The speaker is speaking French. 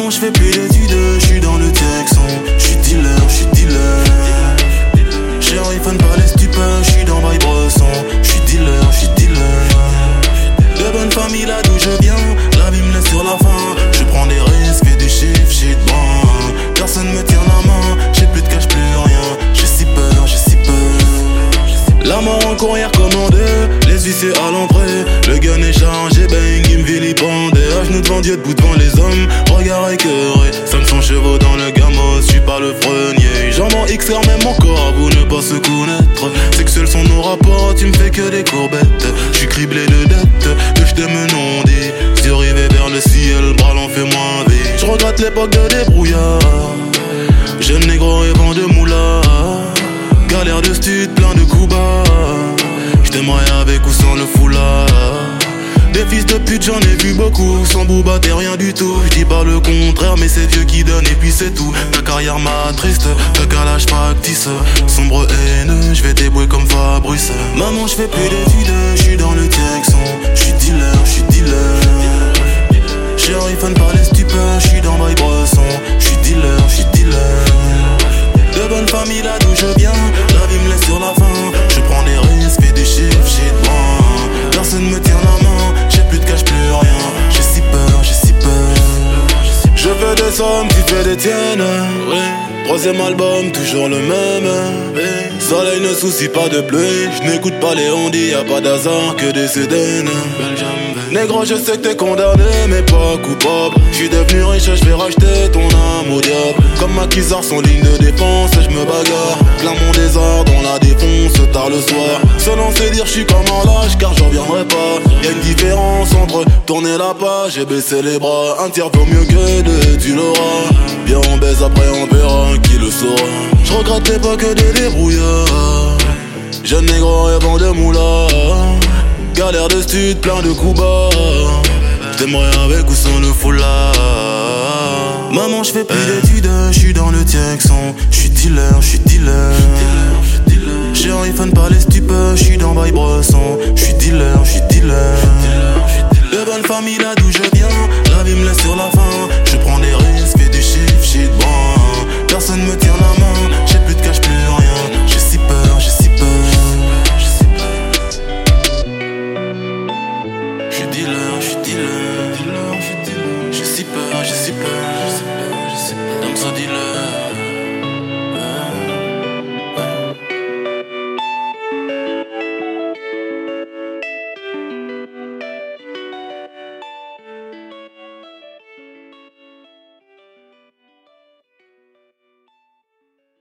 Maman, je fais plus d'études, je suis dans le Texan. Je suis dealer, je suis dealer. Chérie, fan pas les stupes, je suis dans Baye Bresson. Je suis dealer, je suis dealer. De bonne famille là d'où je viens, la vie me laisse sur la fin. Je prends des risques, fais des chiffres, j'ai de bon. Personne me tient la main, j'ai plus de cash, plus rien. J'ai si peur, j'ai si peur. La mort en courrière commandée, les huissiers à l'entrée. Le gun est chargé, bang, il me vilipendait. À genoux devant Dieu, debout devant les hommes, regard écœuré. 500 chevaux dans le gamos, je suis pas le frenier. J'en m'en XR même encore, vous ne pas se connaître. Sexuels sont nos rapports, tu me fais que des courbettes. Je suis criblé de dettes, que je t'aime non dit. Yeux rivés vers le ciel, bras l'en fait moins vite. Je regrette l'époque de débrouillard. Jeune négro rêvant de moula. Galère de stud, plein de coups bas. J't'aimerais avec ou sans le foulard. Des fils de pute j'en ai vu beaucoup. Sans Booba t'es rien du tout. J'dis pas le contraire mais c'est Dieu qui donne et puis c'est tout. Ta carrière m'a triste, ta calage factice. Sombre haineux, j'vais débrouiller comme Fabrice. Maman j'fais plus d'études, j'suis dans le Texan. J'suis dealer, j'suis dealer. Chérie fan par les stupes, j'suis dans Baye Bresson. J'suis dealer, j'suis dealer. De bonne famille là d'où je viens, la vie me laisse sur la fin. Je prends des risques, fais des chiffres, j'ai de bon. Personne me tient la main, j'ai plus de cash, plus rien. J'ai si peur, j'ai si peur. Je fais des sommes, tu fais des tiennes. Troisième album, toujours le même. Soleil ne soucie pas de pluie. Je n'écoute pas les ondits, y'a pas d'hasard que des Cédènes. Négro, je sais que t'es condamné, mais pas coupable. J'suis devenu riche, je vais racheter ton âme au diable. Comme Maquisard, son ligne de défense, je me bagarre. Plein mon désordre, on la défonce tard le soir. Selon c'est dire, j'suis comme un lâche, car j'en reviendrai pas. Y'a une différence entre tourner la page et baisser les bras. Un tiers vaut mieux que deux, tu l'auras. Bien on baise, après on verra qui le saura. J'regrette l'époque des débrouillards. Jeune négro rêvant de moula. Galère de stud, plein de coups bas. J't'aimerais avec ou sans le foulard. Maman j'fais plus d'études, j'suis dans le Texan. J'suis dealer, j'suis dealer. Chérie fan par les stupes, j'suis dans Baye Bresson. J'suis dealer, j'suis dealer. De bonne famille là